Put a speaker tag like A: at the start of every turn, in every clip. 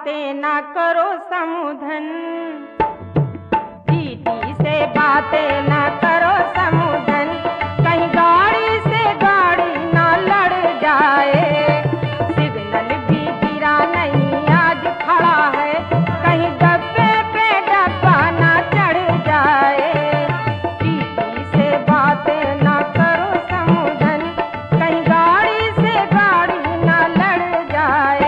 A: बातें ना करो समूधन, दीदी से बातें ना करो समूधन, कहीं गाड़ी से गाड़ी ना लड़ जाए। सिग्नल भी गिरा नहीं आज खड़ा है, कहीं डब्बे पे डब्बा ना चढ़ जाए। दीदी से बातें ना करो समूधन, कहीं गाड़ी से गाड़ी ना लड़ जाए।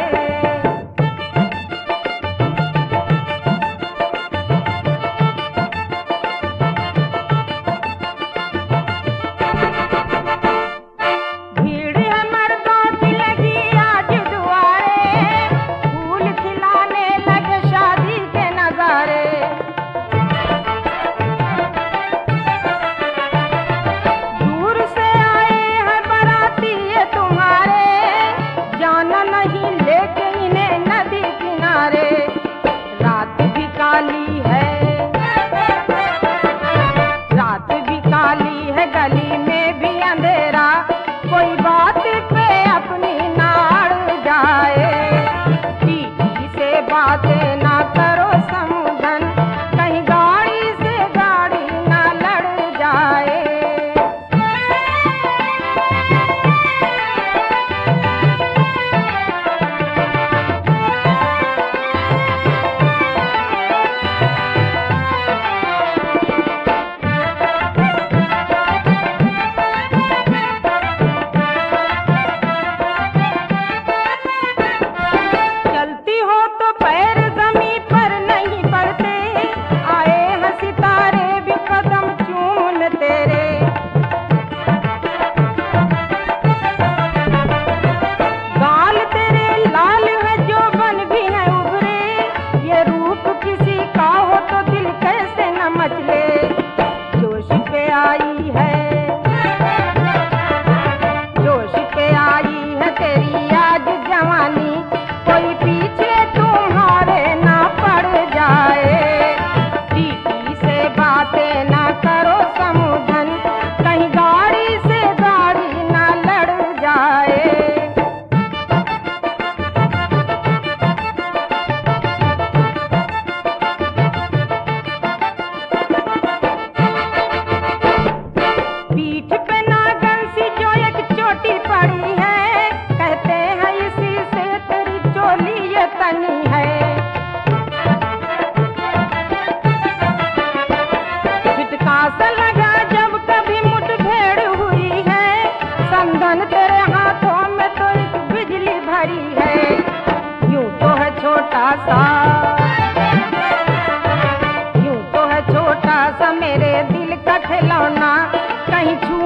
A: गली में भी अंधेरा, कोई बात पे अपनी ना अड़ जाए। दीदी से बातें ना करो समूधन, कहीं गाड़ी से गाड़ी ना लड़ जाए। लगा जब कभी मुठभेड़ हुई है, समधन तेरे हाथों में तो एक बिजली भरी है। यूं तो है छोटा सा, यूं तो है छोटा सा मेरे दिल का खिलौना, कहीं